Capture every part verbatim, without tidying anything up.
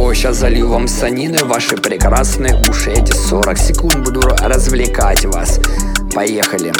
что, сейчас залью вам санины в ваши прекрасные уши. Эти сорок секунд буду развлекать вас. Поехали.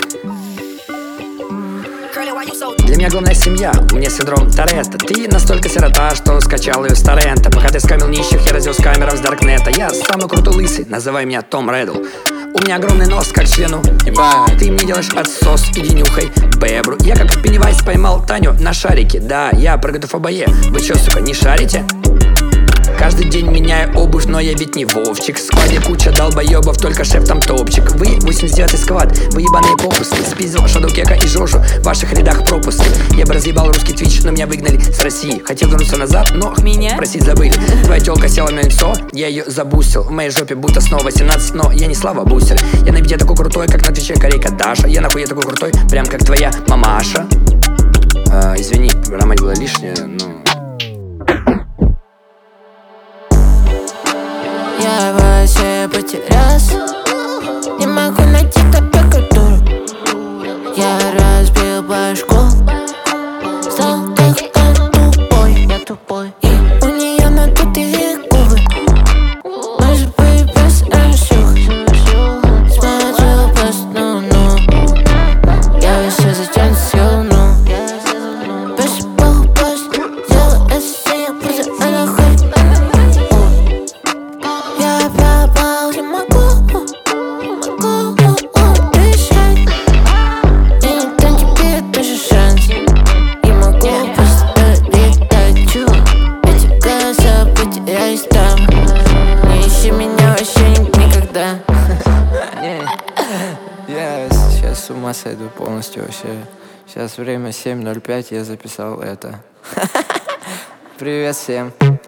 Для меня главная семья, у меня синдром Торетто. Ты настолько сирота, что скачал ее с торрента. Пока ты скамил нищих, я развез камеров с Даркнета. Я самый крутой лысый, называй меня Том Реддл. У меня огромный нос, как члену еба. Ты мне делаешь отсос, иди нюхай бебру. Я как Пеннивайз поймал Таню на шарике. Да, я прыгаю в обое. Вы чё, сука, не шарите? Каждый день меняю обувь, но я ведь не Вовчик. В складе куча долбоебов, только шеф там топчик. Вы восемьдесят девятый сквад, вы ебаные попуски. Спиздил Шадукека и Жожу, в ваших рядах пропуски. Я бы разъебал русский твич, но меня выгнали с России. Хотел вернуться назад, но меня просить забыли. Твоя тёлка села на лицо, я ее забустил. В моей жопе будто снова семнадцать, но я не Слава Бустер. Я на виде такой крутой, как на твиче Корейка Даша. Я нахуй я такой крутой, прям как твоя мамаша. а, Извини, ромать было лишнее, но... Я вообще потерялся, не могу найти такую культуру. Я разбил башку, стал как тупой, я тупой. И у нее надутые губы, может быть без расчух. Смотрю пост, ну, ну, я вообще зачем съел, ну. Посыпал пост, делал это, я просто она хуй. Я пропал, не могу, могу решать. И никто не тебе тоже шанс. И могу просто летать. Эти глаза потерялись там. Не ищи меня вообще никогда. Я сейчас с ума сойду полностью вообще. Сейчас время семь ноль пять, я записал это. Привет всем.